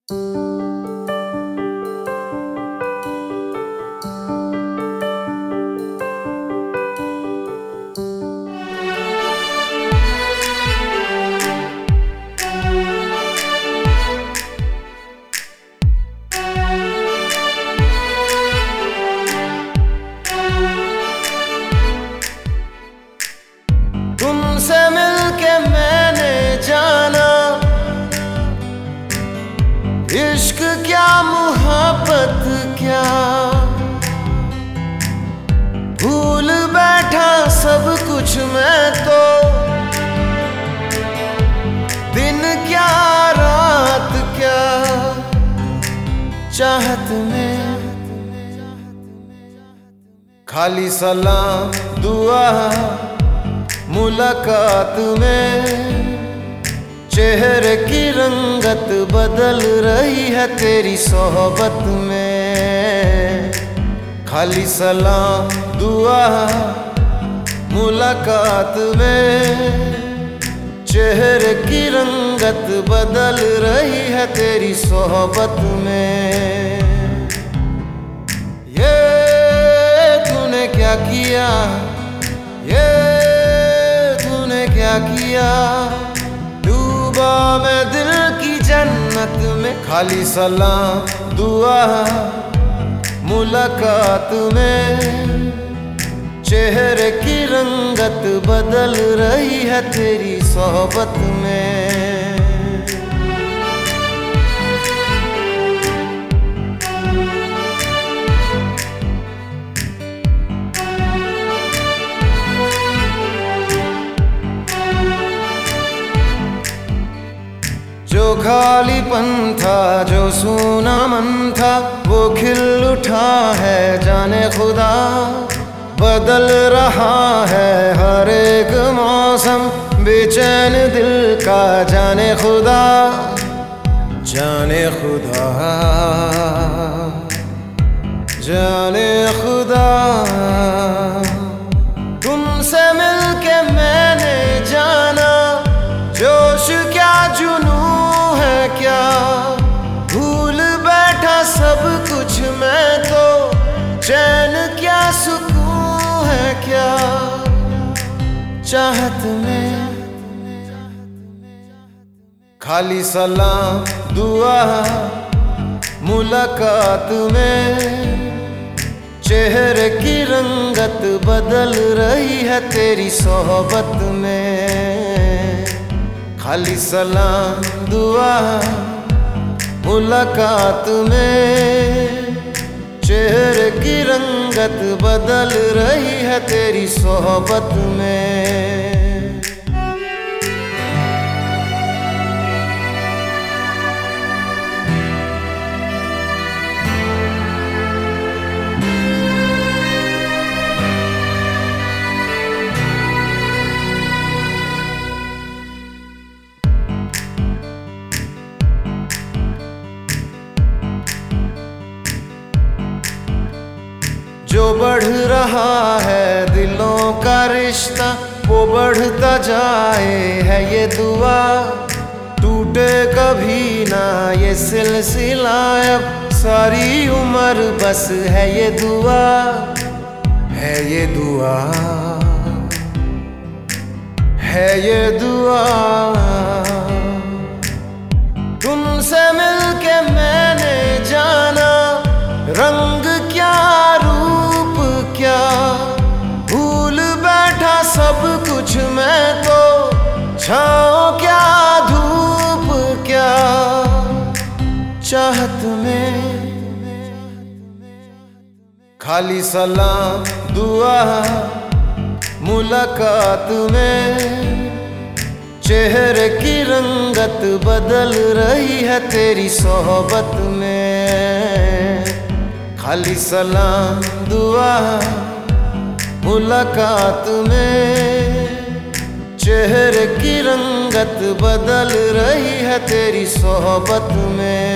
तुमसे मिलके मैंने जाना इश्क क्या मोहब्बत क्या, भूल बैठा सब कुछ मैं तो, दिन क्या रात क्या, चाहत में खाली सलाम दुआ मुलाकात में, चेहरे की रंगत बदल रही है तेरी सोहबत में। खाली सलाम दुआ मुलाकात में, चेहरे की रंगत बदल रही है तेरी सोहबत में। ये तूने क्या किया, ये क्या किया, डूबा मैं दिल की जन्नत में। खाली सलाम दुआ मुलाकात में, चेहरे की रंगत बदल रही है तेरी सोहबत में। जो खालीपन था, जो सूना मन था, वो खिल उठा है जाने खुदा। बदल रहा है हर एक मौसम, बेचैन दिल का जाने खुदा, जाने खुदा, जाने खुदा। तुमसे मिलके मैंने जाना जोश क्या जुनून क्या, भूल बैठा सब कुछ मैं तो, चैन क्या सुकून है क्या, चाहत में खाली सलाम दुआ मुलाकात में, चेहरे की रंगत बदल रही है तेरी सोहबत में। खाली सलाम दुआ मुलाकात में, चेहरे की रंगत बदल रही है तेरी सोहबत में। जो बढ़ रहा है दिलों का रिश्ता, वो बढ़ता जाए है ये दुआ। टूटे कभी ना ये सिलसिला, अब सारी उम्र बस है ये दुआ, है ये दुआ, है ये दुआ। तुमसे मिलके मैंने जाना रंग क्या क्या, भूल बैठा सब कुछ मैं तो, छाँव क्या धूप क्या, चाहत में खाली सलाम दुआ मुलाकात में, चेहरे की रंगत बदल रही है तेरी सोहबत में। खाली सलाम दुआ मुलाकात में, चेहरे की रंगत बदल रही है तेरी सोहबत में।